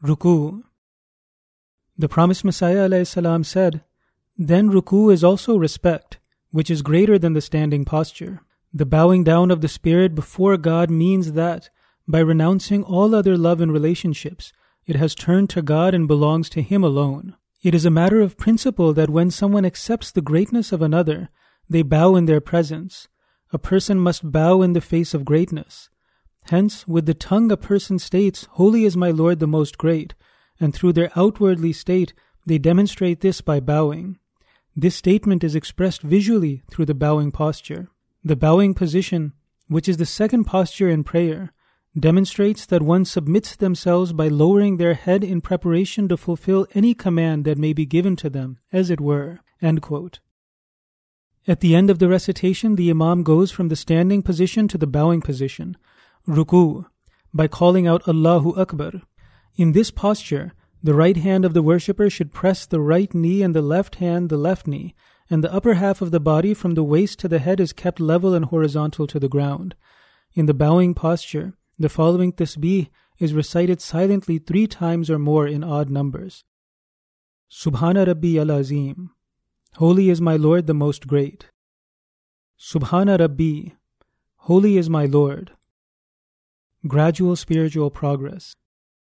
Ruku. The promised Messiah ﷺ said, "Then ruku is also respect, which is greater than the standing posture." The bowing down of the spirit before God means that, by renouncing all other love and relationships, it has turned to God and belongs to Him alone. It is a matter of principle that when someone accepts the greatness of another, they bow in their presence. A person must bow in the face of greatness. Hence, with the tongue a person states, "Holy is my Lord the Most Great," and through their outwardly state, they demonstrate this by bowing. This statement is expressed visually through the bowing posture. The bowing position, which is the second posture in prayer, demonstrates that one submits themselves by lowering their head in preparation to fulfill any command that may be given to them, as it were. End quote. At the end of the recitation, the Imam goes from the standing position to the bowing position, Ruku, by calling out Allahu Akbar. In this posture, the right hand of the worshipper should press the right knee and the left hand the left knee, and the upper half of the body from the waist to the head is kept level and horizontal to the ground. In the bowing posture, the following tasbih is recited silently 3 times or more in odd numbers. Subhana Rabbi al-Azim. Holy is my Lord the Most Great. Subhana Rabbi. Holy is my Lord. Gradual spiritual progress.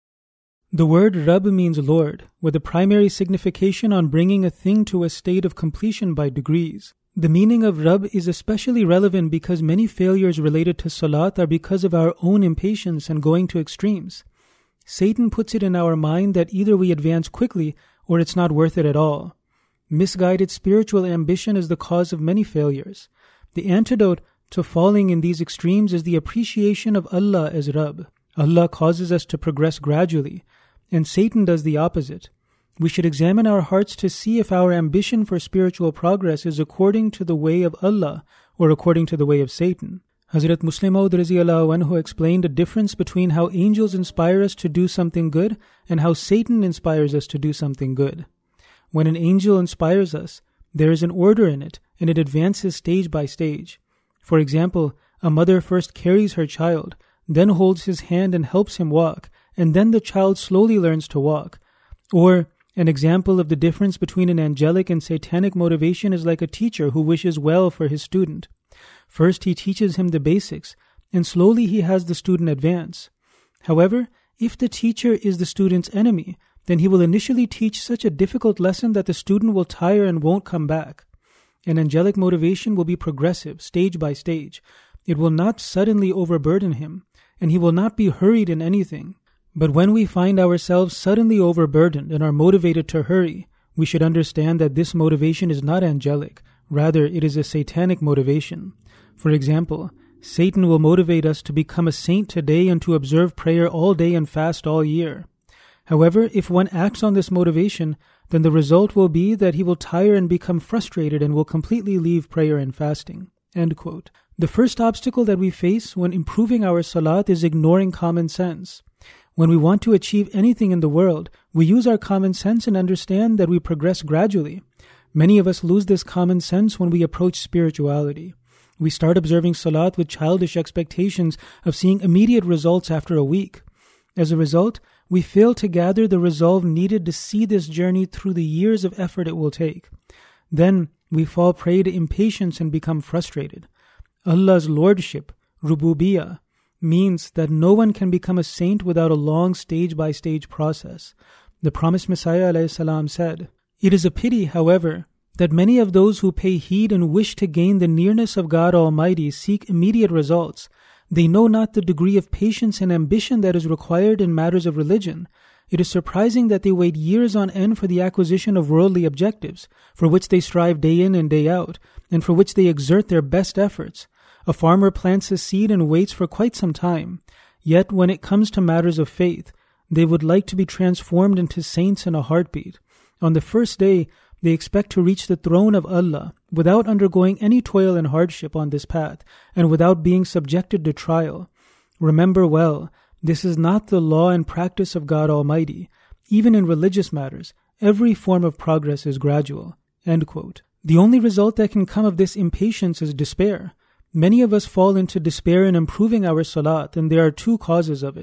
The word Rabb means Lord, with a primary signification on bringing a thing to a state of completion by degrees. The meaning of Rabb is especially relevant because many failures related to Salat are because of our own impatience and going to extremes. Satan puts it in our mind that either we advance quickly or it's not worth it at all. Misguided spiritual ambition is the cause of many failures. The antidote to falling in these extremes is the appreciation of Allah as Rabb. Allah causes us to progress gradually, and Satan does the opposite. We should examine our hearts to see if our ambition for spiritual progress is according to the way of Allah or according to the way of Satan. Hazrat Muslim Maud Radhiyallahu Anhu explained a difference between how angels inspire us to do something good and how Satan inspires us to do something good. When an angel inspires us, there is an order in it, and it advances stage by stage. For example, a mother first carries her child, then holds his hand and helps him walk, and then the child slowly learns to walk. Or, an example of the difference between an angelic and satanic motivation is like a teacher who wishes well for his student. First, he teaches him the basics, and slowly he has the student advance. However, if the teacher is the student's enemy, then he will initially teach such a difficult lesson that the student will tire and won't come back. An angelic motivation will be progressive, stage by stage. It will not suddenly overburden him, and he will not be hurried in anything. But when we find ourselves suddenly overburdened and are motivated to hurry, we should understand that this motivation is not angelic, rather it is a satanic motivation. For example, Satan will motivate us to become a saint today and to observe prayer all day and fast all year. However, if one acts on this motivation, then the result will be that he will tire and become frustrated and will completely leave prayer and fasting. End quote. The first obstacle that we face when improving our salat is ignoring common sense. When we want to achieve anything in the world, we use our common sense and understand that we progress gradually. Many of us lose this common sense when we approach spirituality. We start observing salat with childish expectations of seeing immediate results after a week. As a result, we fail to gather the resolve needed to see this journey through the years of effort it will take. Then we fall prey to impatience and become frustrated. Allah's lordship, Rububiyyah, means that no one can become a saint without a long stage-by-stage process. The promised Messiah ﷺ said, "It is a pity, however, that many of those who pay heed and wish to gain the nearness of God Almighty seek immediate results. They know not the degree of patience and ambition that is required in matters of religion. It is surprising that they wait years on end for the acquisition of worldly objectives, for which they strive day in and day out, and for which they exert their best efforts. A farmer plants a seed and waits for quite some time. Yet when it comes to matters of faith, they would like to be transformed into saints in a heartbeat. On the first day, they expect to reach the throne of Allah without undergoing any toil and hardship on this path and without being subjected to trial. Remember well, this is not the law and practice of God Almighty. Even in religious matters, every form of progress is gradual." End quote. The only result that can come of this impatience is despair. Many of us fall into despair in improving our salat, and there are 2 causes of it.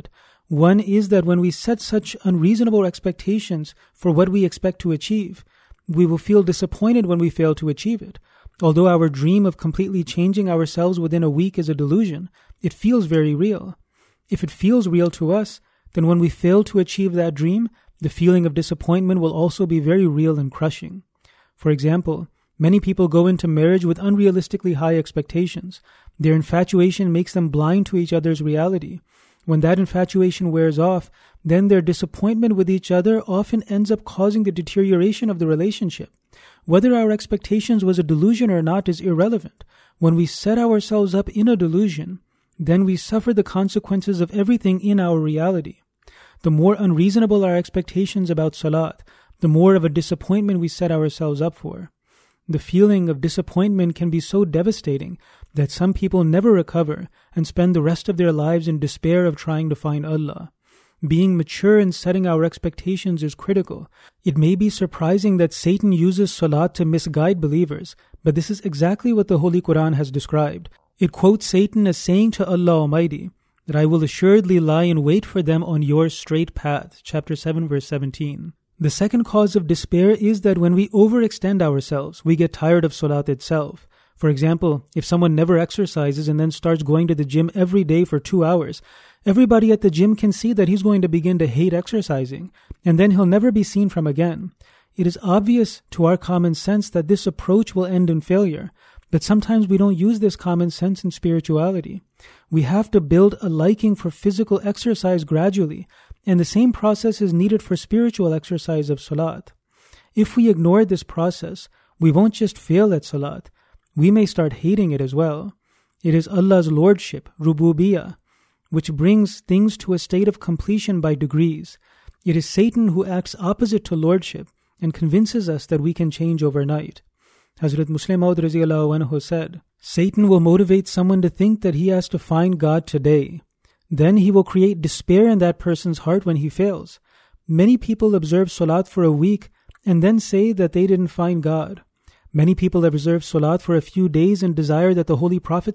One is that when we set such unreasonable expectations for what we expect to achieve, we will feel disappointed when we fail to achieve it. Although our dream of completely changing ourselves within a week is a delusion, it feels very real. If it feels real to us, then when we fail to achieve that dream, the feeling of disappointment will also be very real and crushing. For example, many people go into marriage with unrealistically high expectations. Their infatuation makes them blind to each other's reality. When that infatuation wears off, then their disappointment with each other often ends up causing the deterioration of the relationship. Whether our expectations was a delusion or not is irrelevant. When we set ourselves up in a delusion, then we suffer the consequences of everything in our reality. The more unreasonable our expectations about salat, the more of a disappointment we set ourselves up for. The feeling of disappointment can be so devastating that some people never recover and spend the rest of their lives in despair of trying to find Allah. Being mature in setting our expectations is critical. It may be surprising that Satan uses salat to misguide believers, but this is exactly what the Holy Quran has described. It quotes Satan as saying to Allah Almighty that I will assuredly lie in wait for them on your straight path, chapter 7, verse 17. The second cause of despair is that when we overextend ourselves, we get tired of salat itself. For example, if someone never exercises and then starts going to the gym every day for 2 hours, everybody at the gym can see that he's going to begin to hate exercising, and then he'll never be seen from again. It is obvious to our common sense that this approach will end in failure, but sometimes we don't use this common sense in spirituality. We have to build a liking for physical exercise gradually, and the same process is needed for spiritual exercise of salat. If we ignore this process, we won't just fail at salat, we may start hating it as well. It is Allah's lordship, rububiyyah, which brings things to a state of completion by degrees. It is Satan who acts opposite to lordship and convinces us that we can change overnight. Hazrat Muslim Maud Radhiyallahu Anhu said, Satan will motivate someone to think that he has to find God today. Then he will create despair in that person's heart when he fails. Many people observe salat for a week and then say that they didn't find God. Many people have observed salat for a few days and desire that the Holy Prophet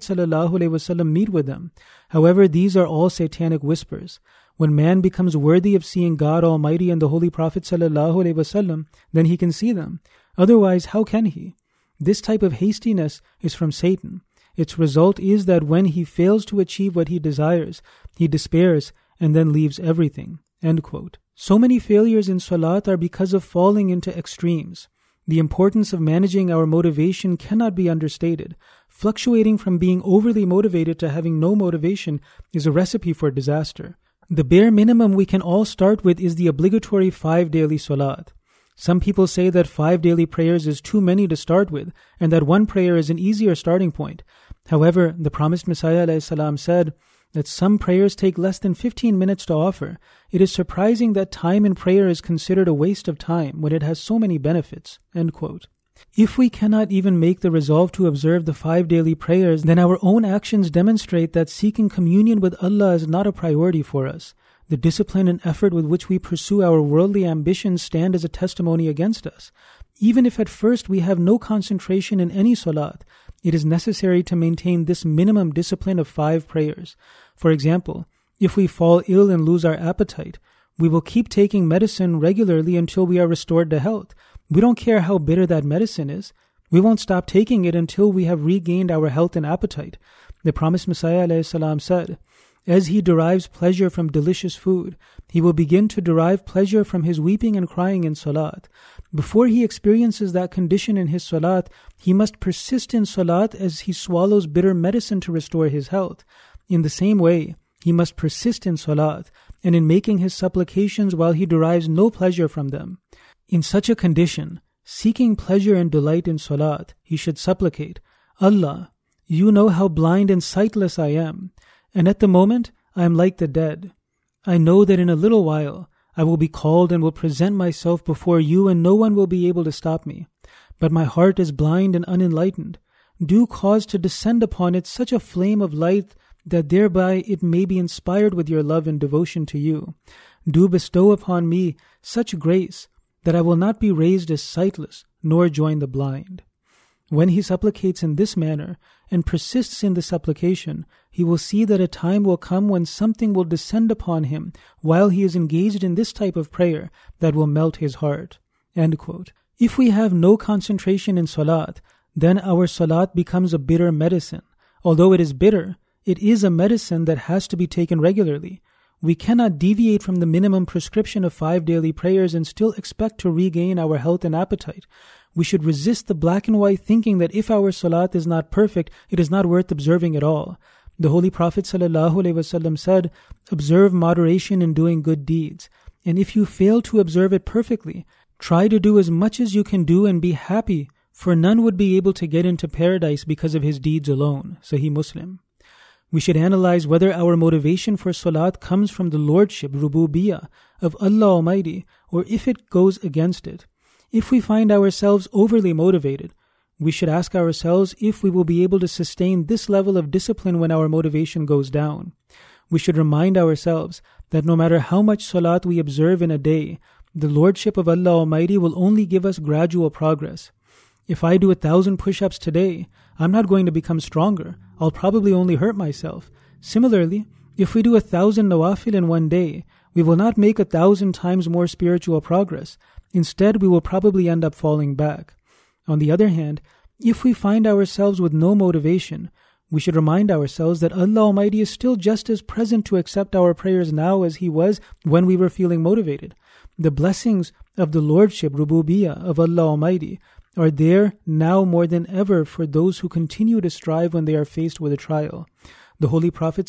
ﷺ meet with them. However, these are all satanic whispers. When man becomes worthy of seeing God Almighty and the Holy Prophet ﷺ, then he can see them. Otherwise, how can he? This type of hastiness is from Satan. Its result is that when he fails to achieve what he desires, he despairs and then leaves everything. End quote. So many failures in salat are because of falling into extremes. The importance of managing our motivation cannot be understated. Fluctuating from being overly motivated to having no motivation is a recipe for disaster. The bare minimum we can all start with is the obligatory 5 daily salat. Some people say that 5 daily prayers is too many to start with, and that 1 prayer is an easier starting point. However, the promised Messiah ﷺ said that some prayers take less than 15 minutes to offer. It is surprising that time in prayer is considered a waste of time when it has so many benefits. End quote. If we cannot even make the resolve to observe the 5 daily prayers, then our own actions demonstrate that seeking communion with Allah is not a priority for us. The discipline and effort with which we pursue our worldly ambitions stand as a testimony against us. Even if at first we have no concentration in any salat, it is necessary to maintain this minimum discipline of 5 prayers. For example, if we fall ill and lose our appetite, we will keep taking medicine regularly until we are restored to health. We don't care how bitter that medicine is. We won't stop taking it until we have regained our health and appetite. The promised Messiah ﷺ said, as he derives pleasure from delicious food, he will begin to derive pleasure from his weeping and crying in salat. Before he experiences that condition in his salat, he must persist in salat as he swallows bitter medicine to restore his health. In the same way, he must persist in salat and in making his supplications while he derives no pleasure from them. In such a condition, seeking pleasure and delight in salat, he should supplicate, Allah, you know how blind and sightless I am, and at the moment I am like the dead. I know that in a little while I will be called and will present myself before you, and no one will be able to stop me. But my heart is blind and unenlightened. Do cause to descend upon it such a flame of light that thereby it may be inspired with your love and devotion to you. Do bestow upon me such grace that I will not be raised as sightless, nor join the blind. When he supplicates in this manner and persists in the supplication, he will see that a time will come when something will descend upon him while he is engaged in this type of prayer that will melt his heart." End quote. If we have no concentration in salat, then our salat becomes a bitter medicine. Although it is bitter, it is a medicine that has to be taken regularly. We cannot deviate from the minimum prescription of 5 daily prayers and still expect to regain our health and appetite. We should resist the black and white thinking that if our salat is not perfect, it is not worth observing at all. The Holy Prophet ﷺ said, "Observe moderation in doing good deeds. And if you fail to observe it perfectly, try to do as much as you can do and be happy, for none would be able to get into paradise because of his deeds alone." Sahih Muslim. We should analyze whether our motivation for salat comes from the lordship, rububiyyah, of Allah Almighty, or if it goes against it. If we find ourselves overly motivated, we should ask ourselves if we will be able to sustain this level of discipline when our motivation goes down. We should remind ourselves that no matter how much salat we observe in a day, the lordship of Allah Almighty will only give us gradual progress. If I do 1,000 push-ups today, I'm not going to become stronger. I'll probably only hurt myself. Similarly, if we do 1,000 nawafil in one day, we will not make 1,000 times more spiritual progress. Instead, we will probably end up falling back. On the other hand, if we find ourselves with no motivation, we should remind ourselves that Allah Almighty is still just as present to accept our prayers now as He was when we were feeling motivated. The blessings of the Lordship, Rububiyyah, of Allah Almighty are there now more than ever for those who continue to strive when they are faced with a trial. The Holy Prophet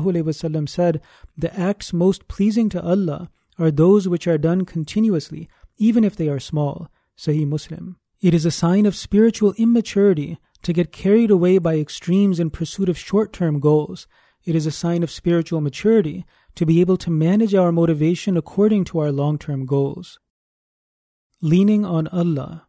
ﷺ said, "The acts most pleasing to Allah are those which are done continuously, even if they are small." Sahih Muslim. It is a sign of spiritual immaturity to get carried away by extremes in pursuit of short-term goals. It is a sign of spiritual maturity to be able to manage our motivation according to our long-term goals. Leaning on Allah.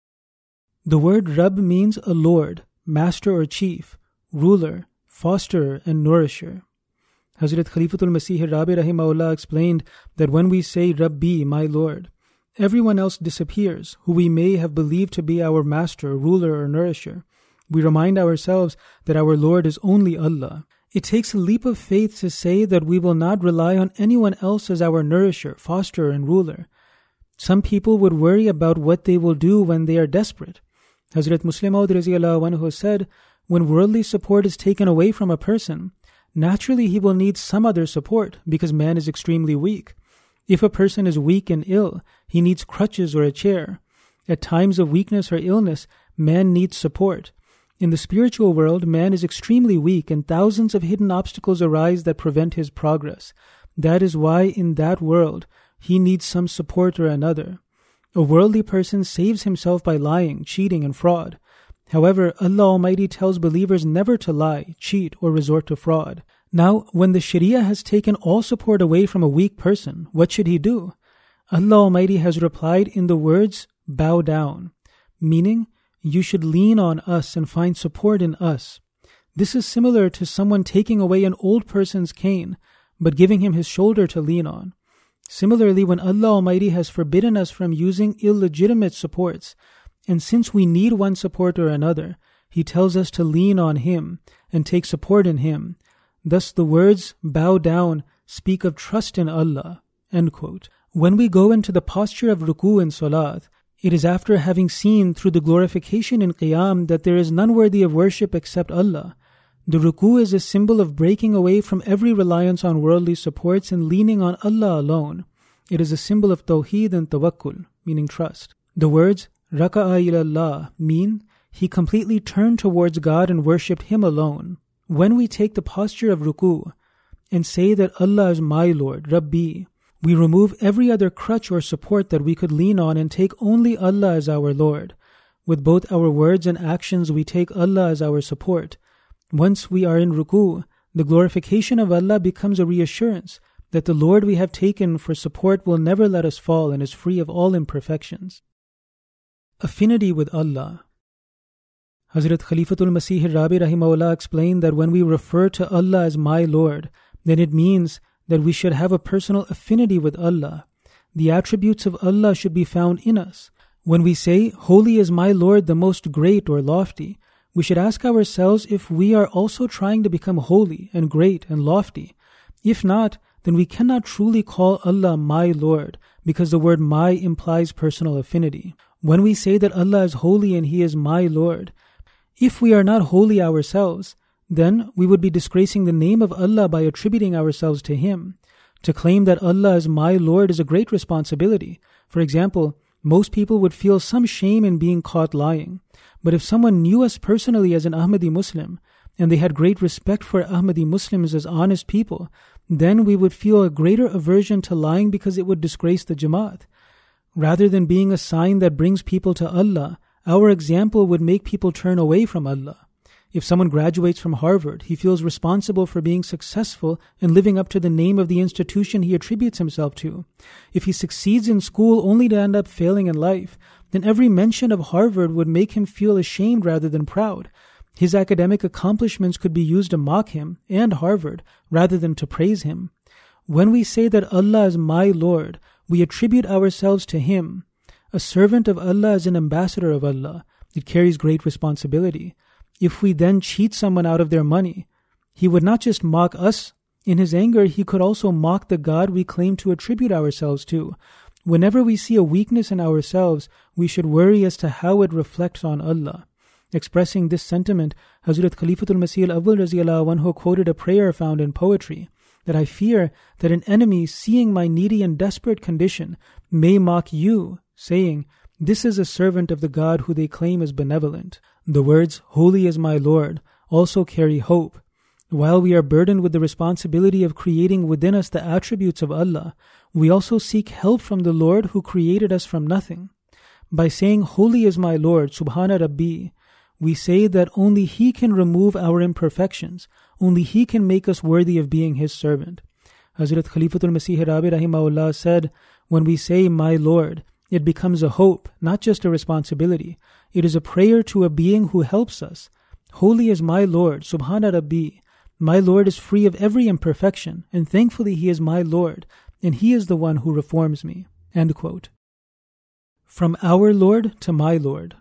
The word Rabb means a lord, master or chief, ruler, fosterer, and nourisher. Hazrat Khalifatul Masih Rabi Rahimahullah explained that when we say Rabbi, my Lord, everyone else disappears who we may have believed to be our master, ruler, or nourisher. We remind ourselves that our Lord is only Allah. It takes a leap of faith to say that we will not rely on anyone else as our nourisher, fosterer, and ruler. Some people would worry about what they will do when they are desperate. Hazrat Muslim Maud Radhiyallahu Anhu said, when worldly support is taken away from a person, naturally he will need some other support because man is extremely weak. If a person is weak and ill, he needs crutches or a chair. At times of weakness or illness, man needs support. In the spiritual world, man is extremely weak and thousands of hidden obstacles arise that prevent his progress. That is why in that world, he needs some support or another. A worldly person saves himself by lying, cheating, and fraud. However, Allah Almighty tells believers never to lie, cheat, or resort to fraud. Now, when the Sharia has taken all support away from a weak person, what should he do? Allah Almighty has replied in the words, bow down, meaning, you should lean on us and find support in us. This is similar to someone taking away an old person's cane, but giving him his shoulder to lean on. Similarly, when Allah Almighty has forbidden us from using illegitimate supports, and since we need one support or another, He tells us to lean on Him and take support in Him. Thus the words, bow down, speak of trust in Allah. End quote. When we go into the posture of ruku in salat, it is after having seen through the glorification in qiyam that there is none worthy of worship except Allah. The ruku is a symbol of breaking away from every reliance on worldly supports and leaning on Allah alone. It is a symbol of tawheed and tawakkul, meaning trust. The words raka'a ilallah mean he completely turned towards God and worshipped Him alone. When we take the posture of ruku and say that Allah is my Lord, Rabbi, we remove every other crutch or support that we could lean on and take only Allah as our Lord. With both our words and actions, we take Allah as our support. Once we are in ruku, the glorification of Allah becomes a reassurance that the Lord we have taken for support will never let us fall and is free of all imperfections. Affinity with Allah. Hazrat Khalifatul Masih Rabi Rahimahullah explained that when we refer to Allah as my Lord, then it means that we should have a personal affinity with Allah. The attributes of Allah should be found in us. When we say, Holy is my Lord, the most great or lofty, we should ask ourselves if we are also trying to become holy and great and lofty. If not, then we cannot truly call Allah my Lord, because the word my implies personal affinity. When we say that Allah is holy and He is my Lord, if we are not holy ourselves, then we would be disgracing the name of Allah by attributing ourselves to Him. To claim that Allah is my Lord is a great responsibility. For example, most people would feel some shame in being caught lying. But if someone knew us personally as an Ahmadi Muslim, and they had great respect for Ahmadi Muslims as honest people, then we would feel a greater aversion to lying because it would disgrace the Jamaat. Rather than being a sign that brings people to Allah, our example would make people turn away from Allah. If someone graduates from Harvard, he feels responsible for being successful and living up to the name of the institution he attributes himself to. If he succeeds in school only to end up failing in life, then every mention of Harvard would make him feel ashamed rather than proud. His academic accomplishments could be used to mock him and Harvard rather than to praise him. When we say that Allah is my Lord, we attribute ourselves to Him. A servant of Allah is an ambassador of Allah. It carries great responsibility. If we then cheat someone out of their money, he would not just mock us. In his anger, he could also mock the God we claim to attribute ourselves to. Whenever we see a weakness in ourselves, we should worry as to how it reflects on Allah. Expressing this sentiment, Hazrat Khalifatul Masih al-Awwal Raziyallahu Anhu quoted a prayer found in poetry, that I fear that an enemy, seeing my needy and desperate condition, may mock you, saying, this is a servant of the God who they claim is benevolent. The words, Holy is my Lord, also carry hope. While we are burdened with the responsibility of creating within us the attributes of Allah, we also seek help from the Lord who created us from nothing. By saying, Holy is my Lord, Subhana Rabbi, we say that only He can remove our imperfections, only He can make us worthy of being His servant. Hazrat Khalifatul Masih Rabi Rahimahullah said, when we say, my Lord, it becomes a hope, not just a responsibility. It is a prayer to a being who helps us. Holy is my Lord, Subhana Rabbi. My Lord is free of every imperfection, and thankfully He is my Lord, and He is the one who reforms me. End quote. From our Lord to my Lord.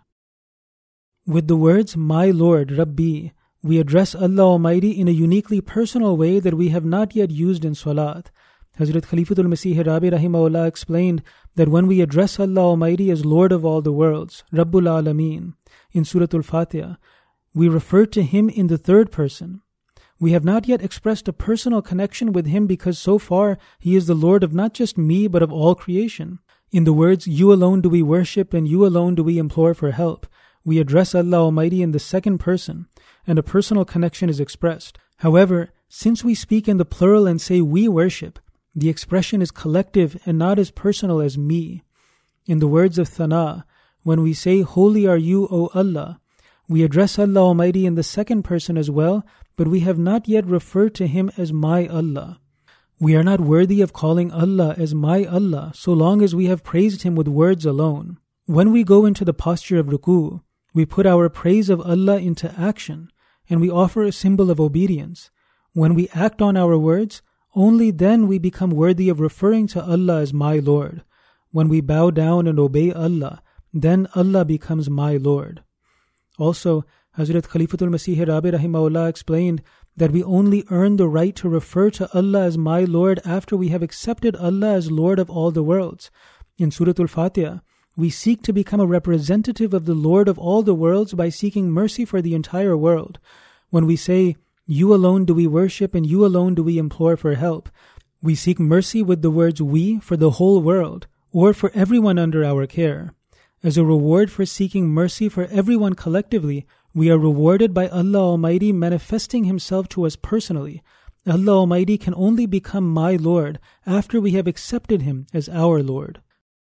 With the words, my Lord, Rabbi, we address Allah Almighty in a uniquely personal way that we have not yet used in Salat. Hazrat Khalifatul Masih Rabi Rahimahullah explained that when we address Allah Almighty as Lord of all the worlds, Rabbul Alameen, in Suratul Fatiha, we refer to Him in the third person. We have not yet expressed a personal connection with Him because so far He is the Lord of not just me but of all creation. In the words, you alone do we worship and you alone do we implore for help, we address Allah Almighty in the second person, and a personal connection is expressed. However, since we speak in the plural and say we worship, the expression is collective and not as personal as me. In the words of Thana, when we say, Holy are you, O Allah, we address Allah Almighty in the second person as well, but we have not yet referred to Him as my Allah. We are not worthy of calling Allah as my Allah so long as we have praised Him with words alone. When we go into the posture of ruku, we put our praise of Allah into action, and we offer a symbol of obedience. When we act on our words, only then we become worthy of referring to Allah as my Lord. When we bow down and obey Allah, then Allah becomes my Lord. Also, Hazrat Khalifatul Masih Rabi Rahimahullah explained that we only earn the right to refer to Allah as my Lord after we have accepted Allah as Lord of all the worlds. In Suratul Fatiha, we seek to become a representative of the Lord of all the worlds by seeking mercy for the entire world. When we say, you alone do we worship and you alone do we implore for help, we seek mercy with the words we for the whole world, or for everyone under our care. As a reward for seeking mercy for everyone collectively, we are rewarded by Allah Almighty manifesting Himself to us personally. Allah Almighty can only become my Lord after we have accepted Him as our Lord.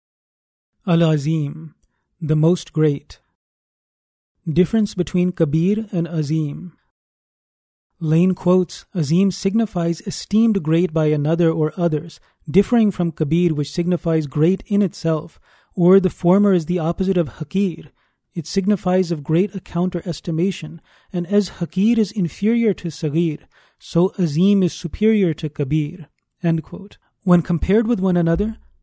Al-Azim, the Most Great. Difference between Kabir and Azim. Lane quotes, Azim signifies esteemed great by another or others, differing from Kabir, which signifies great in itself, or the former is the opposite of Hakir. It signifies of great account or estimation, and as Hakir is inferior to Sagir, so Azim is superior to Kabir. End quote. When compared with one another,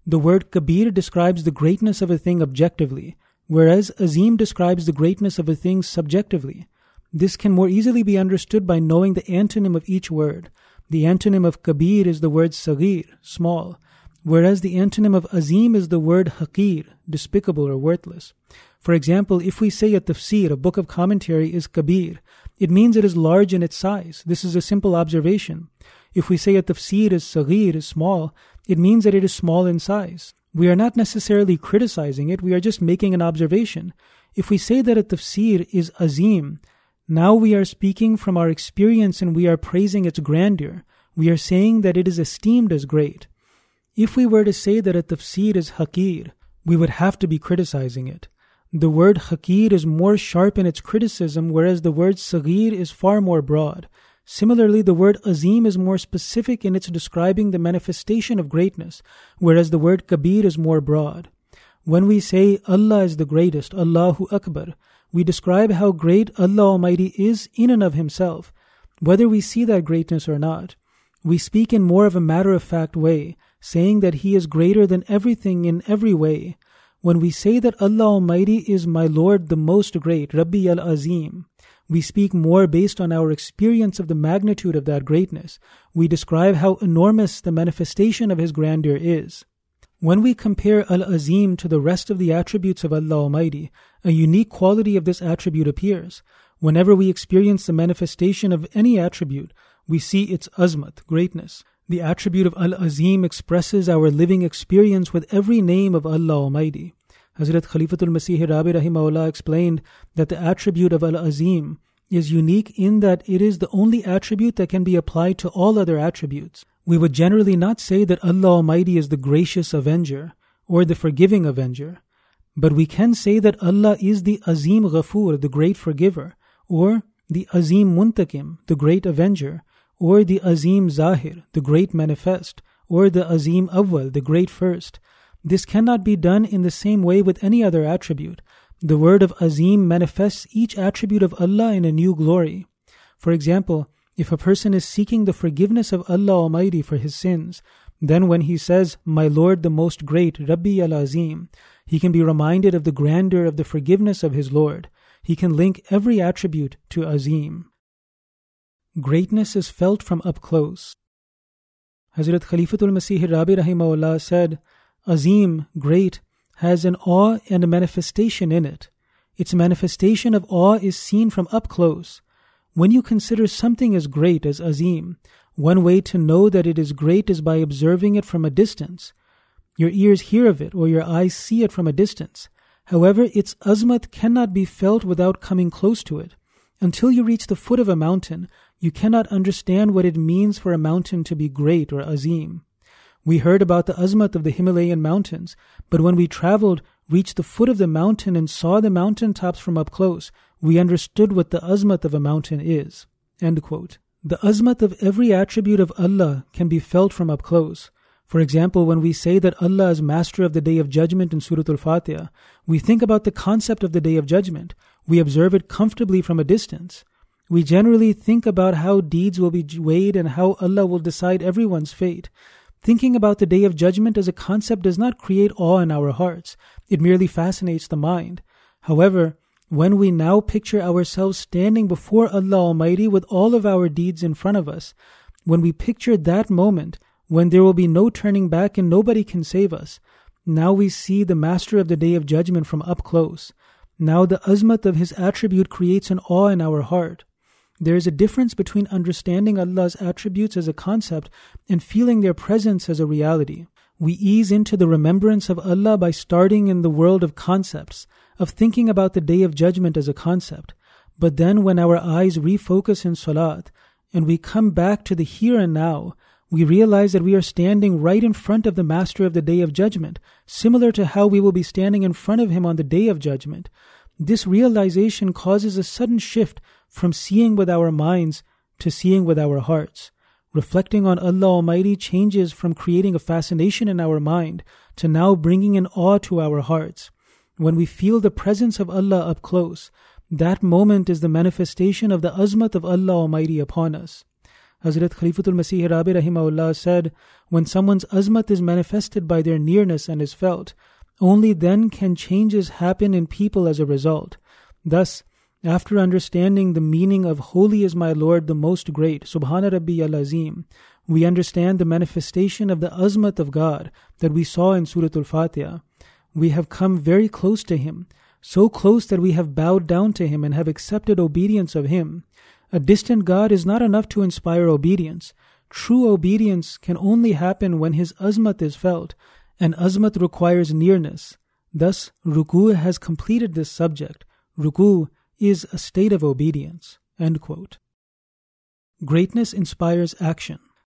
The word Kabir describes the greatness of a thing objectively, whereas Azim describes the greatness of a thing subjectively. This can more easily be understood by knowing the antonym of each word. The antonym of Kabir is the word Saghir, small, whereas the antonym of Azim is the word Haqir, despicable or worthless. For example, if we say a tafsir, a book of commentary, is Kabir, it means it is large in its size. This is a simple observation. If we say a tafsir is Saghir, is small, it means that it is small in size. We are not necessarily criticizing it, we are just making an observation. If we say that a tafsir is Azim, now we are speaking from our experience and we are praising its grandeur. We are saying that it is esteemed as great. If we were to say that a tafsir is Haqir, we would have to be criticizing it. The word Haqir is more sharp in its criticism, whereas the word Saghir is far more broad. Similarly, the word Azim is more specific in its describing the manifestation of greatness, whereas the word Kabir is more broad. When we say Allah is the greatest, Allahu Akbar, we describe how great Allah Almighty is in and of Himself, whether we see that greatness or not. We speak in more of a matter-of-fact way, saying that He is greater than everything in every way. When we say that Allah Almighty is my Lord the Most Great, Rabbi al-Azim, we speak more based on our experience of the magnitude of that greatness. We describe how enormous the manifestation of His grandeur is. When we compare Al-Azim to the rest of the attributes of Allah Almighty, a unique quality of this attribute appears. Whenever we experience the manifestation of any attribute, we see its azmat, greatness. The attribute of Al-Azim expresses our living experience with every name of Allah Almighty. Hazrat Khalifatul Masih Rabi Rahimahullah explained that the attribute of Al-Azim is unique in that it is the only attribute that can be applied to all other attributes. We would generally not say that Allah Almighty is the gracious avenger or the forgiving avenger, but we can say that Allah is the Azim Ghafur, the great forgiver, or the Azim Muntakim, the great avenger, or the Azim Zahir, the great manifest, or the Azim Awwal, the great first. This cannot be done in the same way with any other attribute. The word of Azim manifests each attribute of Allah in a new glory. For example, if a person is seeking the forgiveness of Allah Almighty for his sins, then when he says, my Lord the Most Great, Rabbi al-Azim, he can be reminded of the grandeur of the forgiveness of his Lord. He can link every attribute to Azim. Greatness is felt from up close. Hazrat Khalifatul Masih Rabi Rahimahullah said, Azim, great, has an awe and a manifestation in it. Its manifestation of awe is seen from up close. When you consider something as great as Azim, one way to know that it is great is by observing it from a distance. Your ears hear of it or your eyes see it from a distance. However, its azmat cannot be felt without coming close to it. Until you reach the foot of a mountain, you cannot understand what it means for a mountain to be great or Azim. We heard about the azmat of the Himalayan mountains, but when we traveled, reached the foot of the mountain and saw the mountain tops from up close, we understood what the azmat of a mountain is. End quote. The azmat of every attribute of Allah can be felt from up close. For example, when we say that Allah is master of the Day of Judgment in Surah Al-Fatiha, we think about the concept of the Day of Judgment. We observe it comfortably from a distance. We generally think about how deeds will be weighed and how Allah will decide everyone's fate. Thinking about the Day of Judgment as a concept does not create awe in our hearts. It merely fascinates the mind. However, when we now picture ourselves standing before Allah Almighty with all of our deeds in front of us, when we picture that moment, when there will be no turning back and nobody can save us, now we see the Master of the Day of Judgment from up close. Now the azmat of His attribute creates an awe in our heart. There is a difference between understanding Allah's attributes as a concept and feeling their presence as a reality. We ease into the remembrance of Allah by starting in the world of concepts, of thinking about the Day of Judgment as a concept. But then when our eyes refocus in salat and we come back to the here and now, we realize that we are standing right in front of the Master of the Day of Judgment, similar to how we will be standing in front of Him on the Day of Judgment. This realization causes a sudden shift from seeing with our minds to seeing with our hearts. Reflecting on Allah Almighty changes from creating a fascination in our mind to now bringing an awe to our hearts. When we feel the presence of Allah up close, that moment is the manifestation of the azmat of Allah Almighty upon us. Hazrat Khalifatul Masih Rabi Rahimahullah said, when someone's azmat is manifested by their nearness and is felt, only then can changes happen in people as a result. Thus, after understanding the meaning of Holy is my Lord the Most Great, Subhana Rabbi al-Azim, we understand the manifestation of the azmat of God that we saw in Surah Al-Fatiha. We have come very close to Him, so close that we have bowed down to Him and have accepted obedience of Him. A distant God is not enough to inspire obedience. True obedience can only happen when His azmat is felt, and azmat requires nearness. Thus, ruku' has completed this subject. Ruku' is a state of obedience. End quote. Greatness inspires action.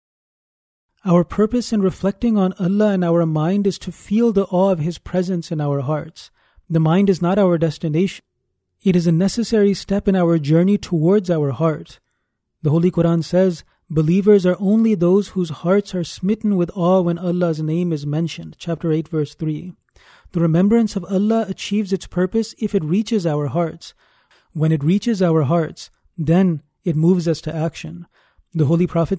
Our purpose in reflecting on Allah in our mind is to feel the awe of His presence in our hearts. The mind is not our destination. It is a necessary step in our journey towards our heart. The Holy Quran says, believers are only those whose hearts are smitten with awe when Allah's name is mentioned. Chapter 8, verse 3. The remembrance of Allah achieves its purpose if it reaches our hearts. When it reaches our hearts, then it moves us to action. The Holy Prophet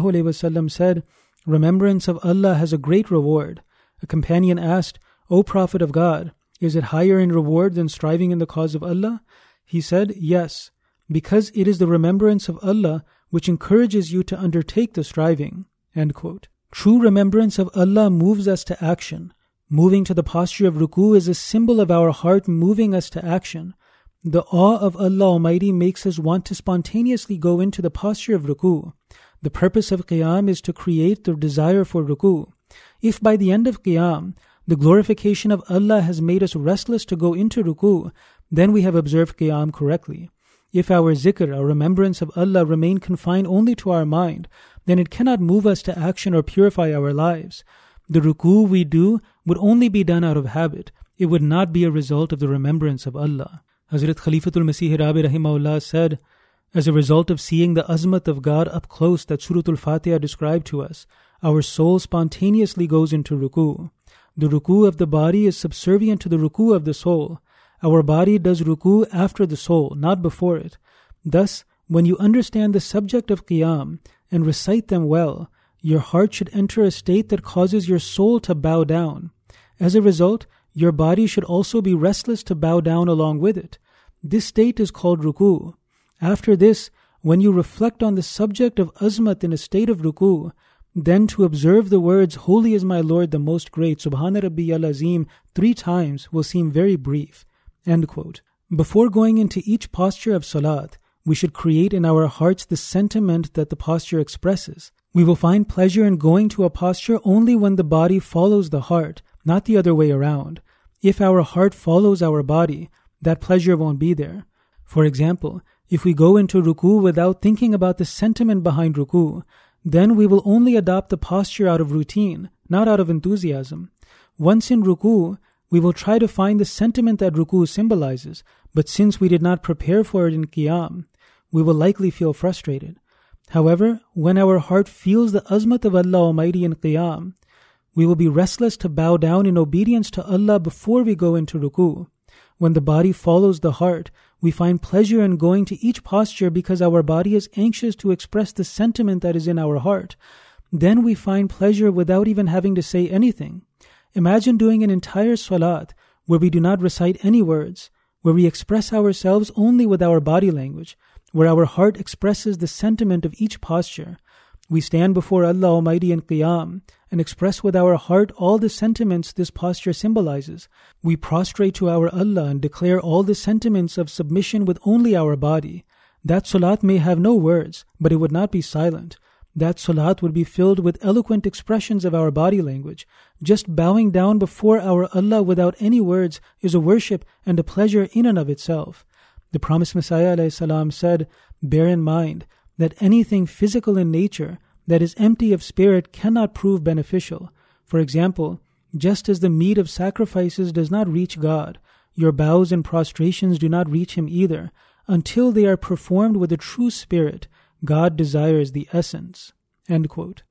ﷺ said, remembrance of Allah has a great reward. A companion asked, O Prophet of God, is it higher in reward than striving in the cause of Allah? He said, yes, because it is the remembrance of Allah which encourages you to undertake the striving. End quote. True remembrance of Allah moves us to action. Moving to the posture of ruku' is a symbol of our heart moving us to action. The awe of Allah Almighty makes us want to spontaneously go into the posture of ruku'. The purpose of qiyam is to create the desire for ruku'. If by the end of qiyam, the glorification of Allah has made us restless to go into ruku', then we have observed qiyam correctly. If our zikr, our remembrance of Allah, remain confined only to our mind, then it cannot move us to action or purify our lives. The ruku' we do would only be done out of habit. It would not be a result of the remembrance of Allah. Hazrat Khalifatul Masih Rabi Rahimahullah said, as a result of seeing the azmat of God up close that Surah Al-Fatiha described to us, our soul spontaneously goes into ruku'. The ruku' of the body is subservient to the ruku' of the soul. Our body does ruku' after the soul, not before it. Thus, when you understand the subject of qiyam and recite them well, your heart should enter a state that causes your soul to bow down. As a result, your body should also be restless to bow down along with it. This state is called ruku'. After this, when you reflect on the subject of azmat in a state of ruku', then to observe the words, Holy is my Lord the Most Great, Subhana Rabbi al-Azim, 3 times will seem very brief. End quote. Before going into each posture of salat, we should create in our hearts the sentiment that the posture expresses. We will find pleasure in going to a posture only when the body follows the heart, not the other way around. If our heart follows our body, that pleasure won't be there. For example, if we go into ruku' without thinking about the sentiment behind ruku', then we will only adopt the posture out of routine, not out of enthusiasm. Once in ruku', we will try to find the sentiment that ruku' symbolizes, but since we did not prepare for it in qiyam, we will likely feel frustrated. However, when our heart feels the azmat of Allah Almighty in qiyam, we will be restless to bow down in obedience to Allah before we go into ruku'. When the body follows the heart, we find pleasure in going to each posture because our body is anxious to express the sentiment that is in our heart. Then we find pleasure without even having to say anything. Imagine doing an entire salat where we do not recite any words, where we express ourselves only with our body language, where our heart expresses the sentiment of each posture. We stand before Allah Almighty in qiyam and express with our heart all the sentiments this posture symbolizes. We prostrate to our Allah and declare all the sentiments of submission with only our body. That salat may have no words, but it would not be silent. That salat would be filled with eloquent expressions of our body language. Just bowing down before our Allah without any words is a worship and a pleasure in and of itself. The promised Messiah ﷺ said, bear in mind that anything physical in nature that is empty of spirit cannot prove beneficial. For example, just as the meat of sacrifices does not reach God, your bows and prostrations do not reach Him either. Until they are performed with a true spirit, God desires the essence. End quote.